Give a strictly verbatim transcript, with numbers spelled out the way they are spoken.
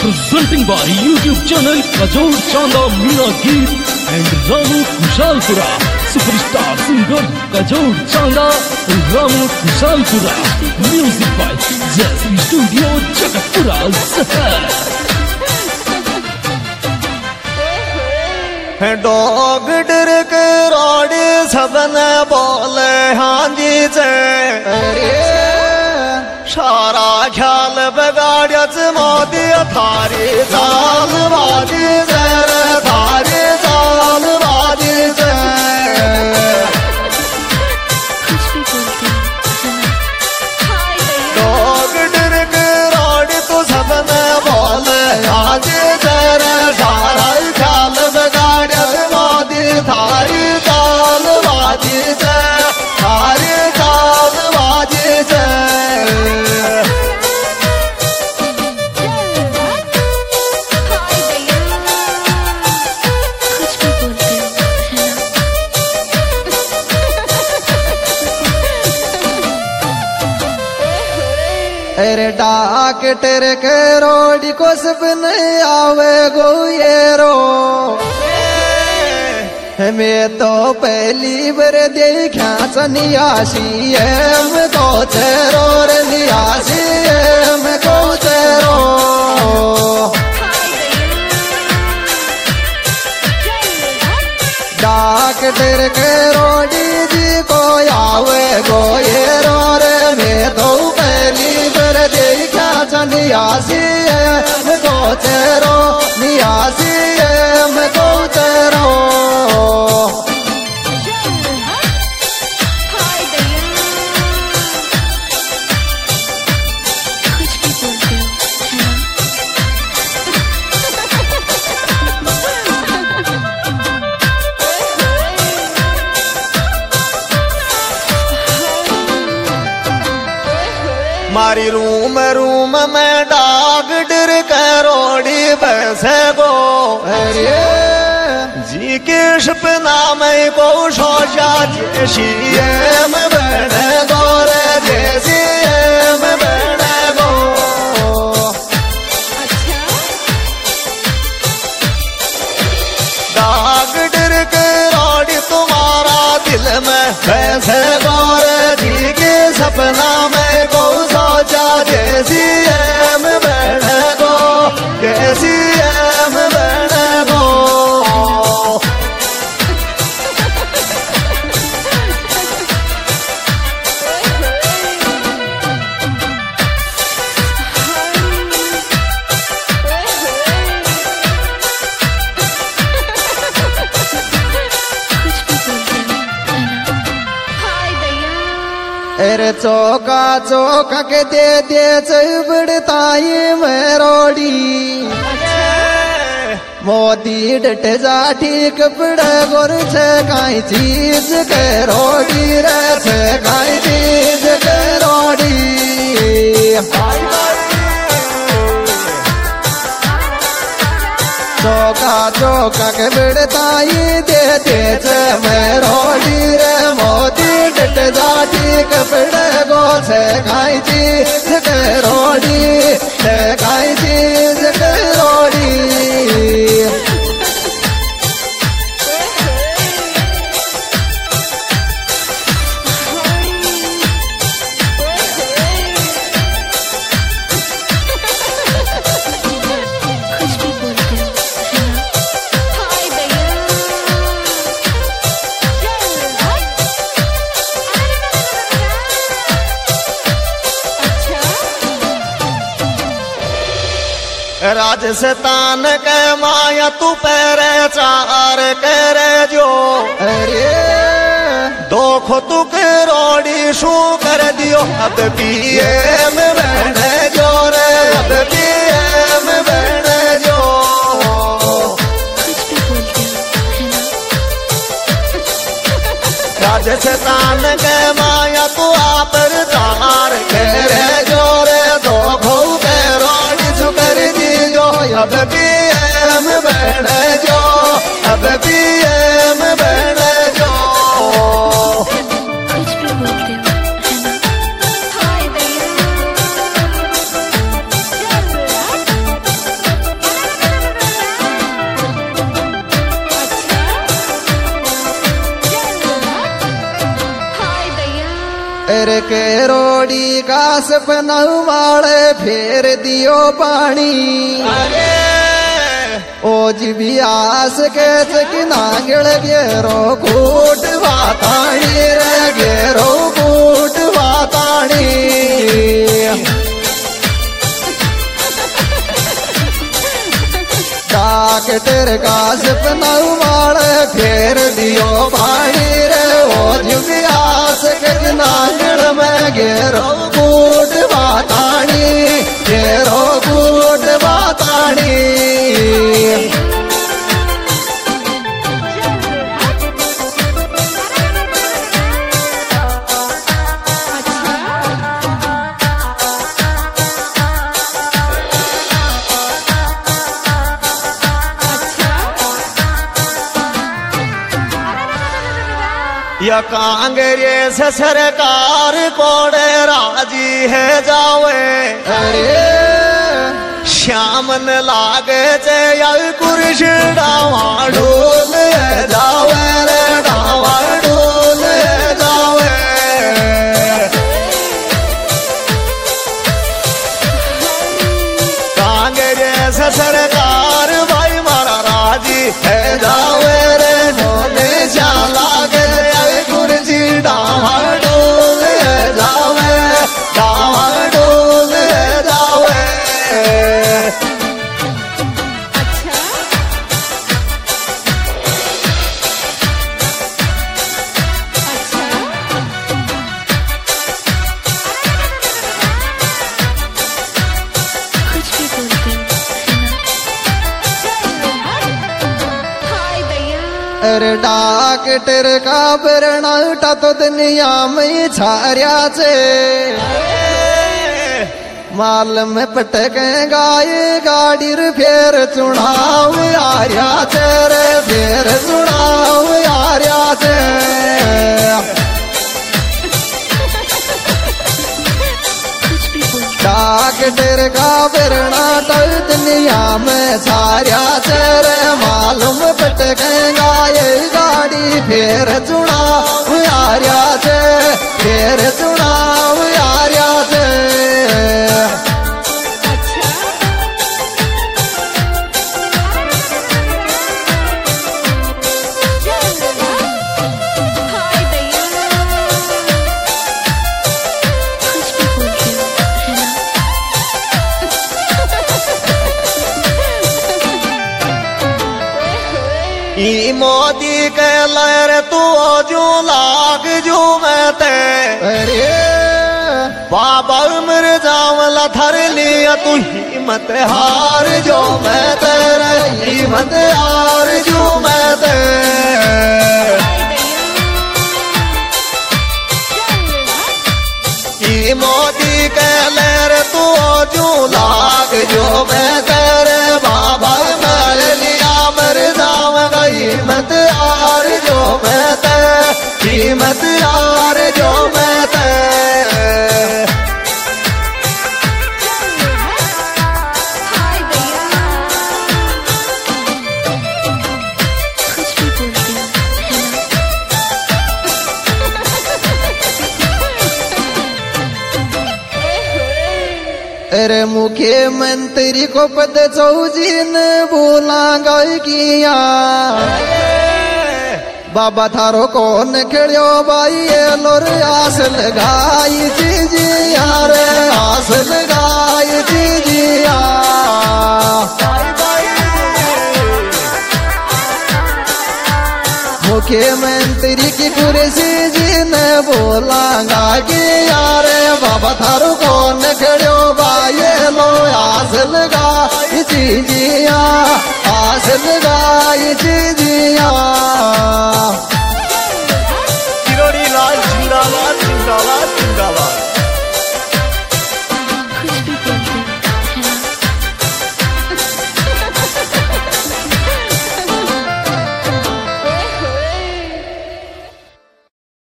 presenting by YouTube channel Kajol Chanda Meena Geet and Ramu Kushalpura. Superstar singer Kajol Chanda and Ramu Kushalpura. Music by Jazzy Studio Jagatpura. डॉग डर के रोड़ी सबने बोले हाँ जी जे सारा ख्याल बगाड़िया मोदी थारी चाल बाजी जे थारी चाल बाजी जे डॉग डर के रोड़ी तो सबने बोले हाँ जी जे सारा ख्याल थारी चाल बाजी से थारी चाल बाजी से अरे डाक टेरे के रोडी को सब नहीं आवे गो ये रो मैं तो पहली बार देखा सन्यासी एम को तेरो रे नियासी एम को तेरो डाक टेर के रोडी जी को आवे गो ये रो रे मैं तो पहली बार देखा सन्यासी एम को तेरो नियासी एम को तेरो मारी रूम रूम में डाग डर के रोड़ी बैसे गो अरे जी के सपना में को सोचा जैसी में बने गो रे जैसी में बने गो डाग डर के रोड़ी तुम्हारा दिल में बैसे गो रे जी के सपना में को जैसी एम बने गो जैसी एम बने गो अरे चौका चौका के दे दे चबड़ताई में रोड़ी मोदी डट जा ठीक पड़े गोर छे काई चीज के रोड़ी रे छे काई चीज के रोड़ी चौका चौका के बड़ताई दे दे चे में रोड़ी रे मोदी डट जा ठीक पड़े गो छे खाई चीज के रोड़ी छे खाई चीज के रोड़ी राजस्थान के माया तू पैरे चार करे जो अरे दो खो तू के रोड़ी शू कर दियो अब पिए में बहने जो रे अब पिए में बहने जो राजस्थान के माया तू आप चार करे जो रे दो खो के रोड़ी शू कर अब भी एम बने जो अब भी एम बने जो कुछ भी बोलते हो है ना। हाय भैया करोड़ी का सपना वाले फेर दियो पानी अरे ओ जी भी आस के नांगल गेरो कूट वाताणी रे गेरो कूट वाताणी डॉक्टर का सपना वाले फेर दियो पानी रे ओ जी भी आस के नांगल में गेरो कूट वाताणी गेरो कूट वाताणी या कांग्रेस सरकार कोड़े राजी है जावे अरे श्यामन लागे चे या कुर्सी डावा ढोल जावे रे डावा ढोल जावे कांग्रेस सरकार भाई मारा राजी है जावे रे ढोल जा लागे कुर्सी डावा ढोल जावे डावा ढोल जावे अरे डॉक्टर का बरनाटा तो दुनिया में छारिया से माल में पटक गाय गाड़ी रे फेर चुनाव आर्या से रे फेर चुनाव आर्या से डॉक्टर का बरनाटा दुनिया में छारिया से रे मालूम पटक गाय गाड़ी फेर चुनाव आर्या से फेर चुनाव आर्या से ई मोदी के लहर तू जो लाग जो मैं ते अरे बाबा उम्र जावला थर लिया तू हिम्मत हार जो मैं तेरे हिम्मत हार जो मैं ते ई मोदी के लहर तू जो लाग जो मैं तेरे बाबा मर लिया मर जाव हिम्मत यार जो मैं ते हिम्मत यार जो मैं ते अरे मुख्यमंत्री को पद चौजीन बोला गई किया बाबा थारो कौन खेड़ो भाई ये लोर आस लगाई जीजिया रे आस लगाई जीजिया मुख्यमंत्री की कुर्सी जी ने बोला गे यार बाबा थारो कौन खेड़ो भाई लो आस लगाई जीजिया आस लगाई जीजिया